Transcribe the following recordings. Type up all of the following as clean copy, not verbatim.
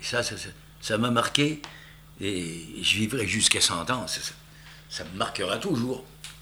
ça m'a marqué et je vivrai jusqu'à 100 ans. Ça me marquera toujours.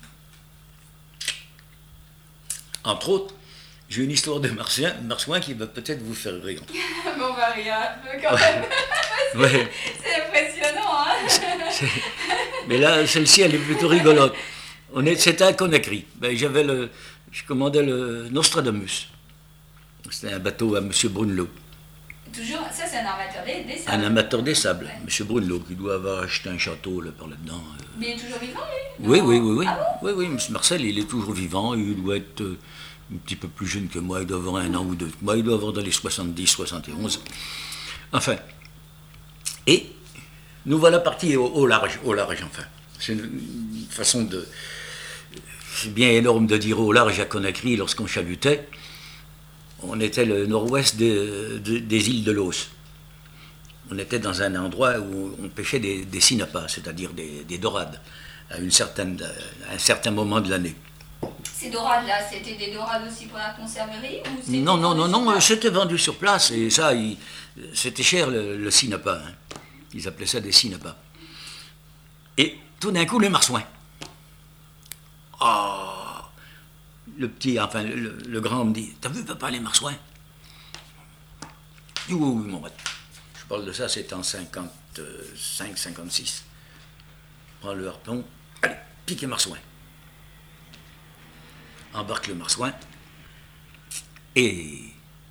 Entre autres, j'ai une histoire de marsouin qui va peut-être vous faire rire. Bon, bah, regarde, quand même. Ouais. C'est impressionnant, hein. Mais là, celle-ci, elle est plutôt rigolote. C'était à Conakry. Je commandais le Nostradamus. C'était un bateau à M. Brunelot. Toujours, ça c'est un amateur des sables. Un amateur des sables, Ouais. M. Brunelot, qui doit avoir acheté un château là, par là-dedans. Mais il est toujours vivant, lui? Oui, Non. oui. Ah bon? Oui, M. Marcel, il est toujours vivant. Il doit être un petit peu plus jeune que moi. Il doit avoir 1 an ou 2. Moi, il doit avoir dans les 70, 71. Enfin. Et nous voilà partis au large, enfin. C'est une façon de... C'est bien énorme de dire au large à Conakry lorsqu'on chalutait. On était le nord-ouest des îles de Laos. On était dans un endroit où on pêchait des sinapas, c'est-à-dire des dorades, à un certain moment de l'année. Ces dorades-là, c'était des dorades aussi pour la conserverie ou c'était Non, c'était vendu sur place et ça, c'était cher le sinapa. Hein. Ils appelaient ça des sinapas. Et tout d'un coup, le marsouin. Ah, le petit, enfin le grand me dit, t'as vu papa les marsouins? Je dis oui, mon maître. Je parle de ça, c'était en 55, 56. Prends le harpon, allez, pique le marsouin. Embarque le marsouin. Et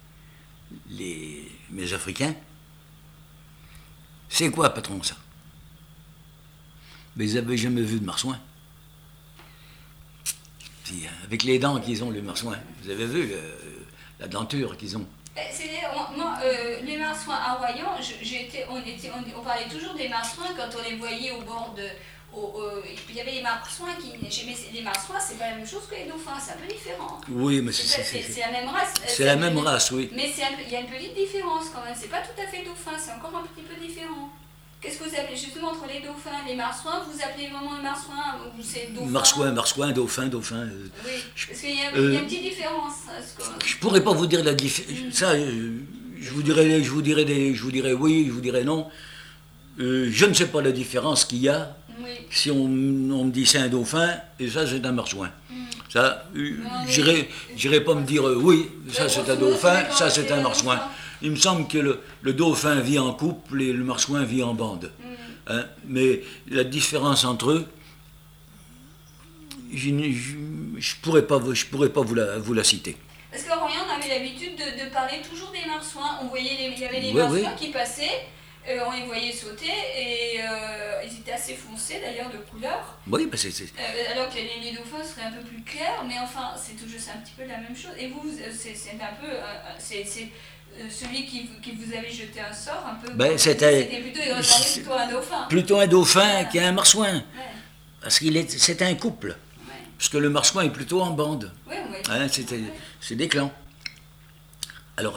mes Africains, c'est quoi, patron, ça? Mais ils n'avaient jamais vu de marsouin. Puis, avec les dents qu'ils ont, les marsouins, vous avez vu la denture qu'ils ont? Moi, les marsouins hawaïens, on parlait toujours des marsouins quand on les voyait au bord de... il y avait les marsouins qui... Mais les marsouins, c'est pas la même chose que les dauphins, c'est un peu différent. Oui, mais c'est la même race. C'est la même race, oui. Mais il y a une petite différence quand même, c'est pas tout à fait dauphin, c'est encore un petit peu différent. Qu'est-ce que vous appelez justement entre les dauphins et les marsouins? Vous appelez vraiment les marsouins ou c'est dauphin? Marsouin, dauphin. Oui, parce qu'il y a une petite différence. Je pourrais pas vous dire la différence. Ça, je vous dirais oui, je vous dirais non. Je ne sais pas la différence qu'il y a. Oui. Si on me dit c'est un dauphin, et ça c'est un marsouin. Ça, j'irai pas me dire oui, ça c'est un dauphin, ça c'est un marsouin. Il me semble que le dauphin vit en couple et le marsouin vit en bande. Hein, mais la différence entre eux, je pourrais pas vous la citer. Parce qu'en rien, on avait l'habitude de parler toujours des marsouins. Il y avait les marsouins qui passaient, on les voyait sauter et ils étaient assez foncés d'ailleurs de couleur. Oui, bah alors que les dauphins seraient un peu plus clairs, mais enfin c'est un petit peu la même chose. Et vous, c'est un peu... celui qui vous avait jeté un sort, un peu. C'était plutôt un dauphin. Plutôt un dauphin qu'un marsouin. Ouais. Parce c'était un couple. Ouais. Parce que le marsouin est plutôt en bande. Oui. Hein, c'est des clans. Alors,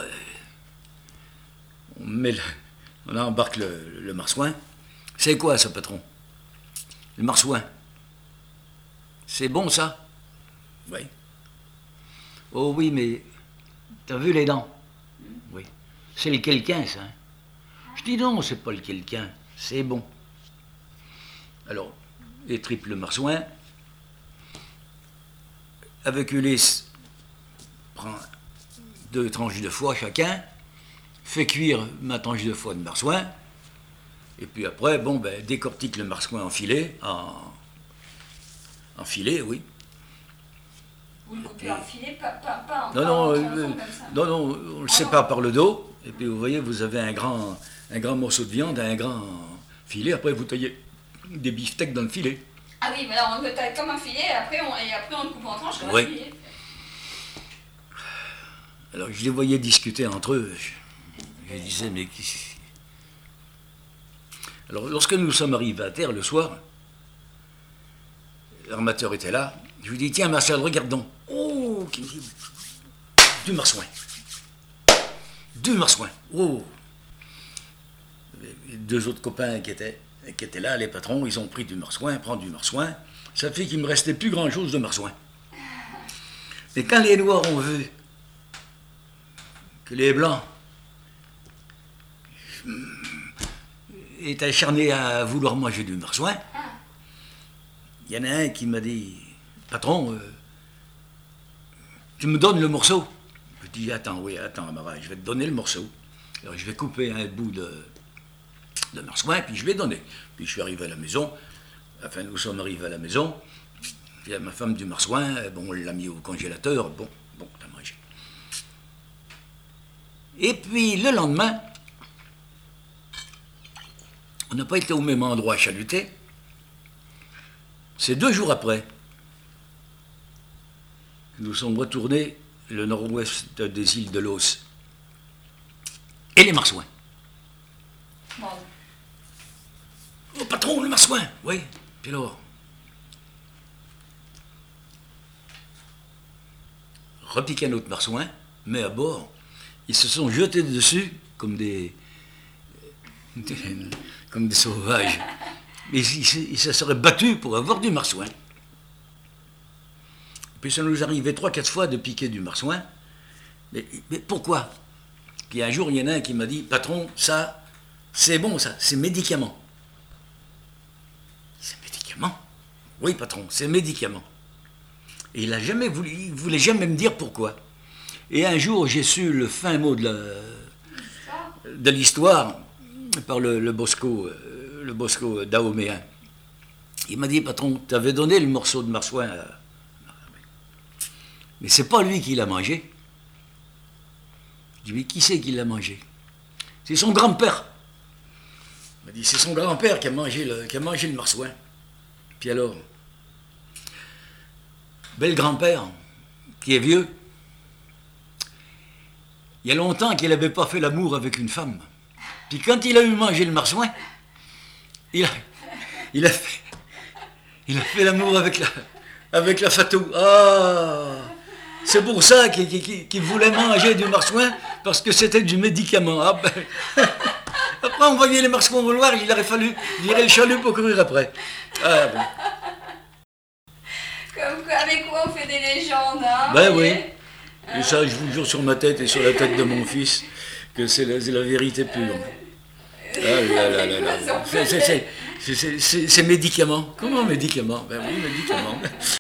on embarque le marsouin. C'est quoi ça, patron? Le marsouin. C'est bon ça? Oui. Oh oui, mais t'as vu les dents? Oui. C'est le quelqu'un, ça. Hein? Je dis non, c'est pas le quelqu'un, c'est bon. Alors, les triples marsouins. Avec Ulysse, prend 2 tranches de foie chacun, fait cuire ma tranche de foie de marsouin, et puis après, décortique le marsouin en filet, en filet, oui. Vous le coupez en filet, pas en Non, comme ça. non, on le sépare par le dos, et puis vous voyez, vous avez un grand morceau de viande, un grand filet, après vous taillez des beefsteaks dans le filet. Ah oui, alors on le taille comme un filet, et après on le coupe en tranches comme un filet. Alors je les voyais discuter entre eux, je disais, mais... Alors lorsque nous sommes arrivés à terre le soir, l'armateur était là, je lui dis, tiens Marcel, regarde donc. Oh, du marsouin. 2 marsouins. Oh. 2 autres copains qui étaient là, les patrons, ils ont pris du marsouin, prendre du marsouin. Ça fait qu'il ne me restait plus grand-chose de marsouin. Mais quand les Noirs ont vu que les Blancs est acharné à vouloir manger du marsouin. Il y en a un qui m'a dit, patron, tu me donnes le morceau. Je dis, attends, Amara, je vais te donner le morceau. Alors je vais couper un bout de marsouin, puis je vais donner. Puis je suis arrivé à la maison, nous sommes arrivés à la maison, puis ma femme du marsouin, on l'a mis au congélateur, bon, t'as mangé. Et puis le lendemain, on n'a pas été au même endroit à chaluter. C'est 2 jours après. Nous sommes retournés le nord-ouest des îles de Los. Et les marsouins. Bon. Oh patron, le marsouin. Oui, puis alors. Repiqué un autre marsouin, mais à bord, ils se sont jetés dessus comme des sauvages. Ils se seraient battus pour avoir du marsouin. Puis ça nous arrivait 3-4 fois de piquer du marsouin. Mais pourquoi? Puis un jour, il y en a un qui m'a dit, patron, ça, c'est bon, ça, c'est médicament. C'est médicament? Oui, patron, c'est médicament. Et il voulait jamais me dire pourquoi. Et un jour, j'ai su le fin mot de l'histoire par le Bosco dahoméen. Il m'a dit, patron, tu avais donné le morceau de marsouin à... Mais c'est pas lui qui l'a mangé. Je dis, mais qui c'est qui l'a mangé? C'est son grand-père. Il m'a dit, c'est son grand-père qui a mangé le marsouin. Puis alors, le grand-père, qui est vieux, il y a longtemps qu'il n'avait pas fait l'amour avec une femme. Puis quand il a eu mangé le marsouin, il a fait l'amour avec la fatou. Ah! C'est pour ça qu'il voulait manger du marsouin, parce que c'était du médicament. Ah ben. Après, on voyait les marsouins vouloir, il aurait fallu virer le chalut pour courir après. Ah ben. Avec quoi on fait des légendes, hein? Ben oui. Et ça, je vous jure sur ma tête et sur la tête de mon fils, que c'est la vérité pure. Ah là là. C'est médicament. Comment médicament? Ben oui, médicament.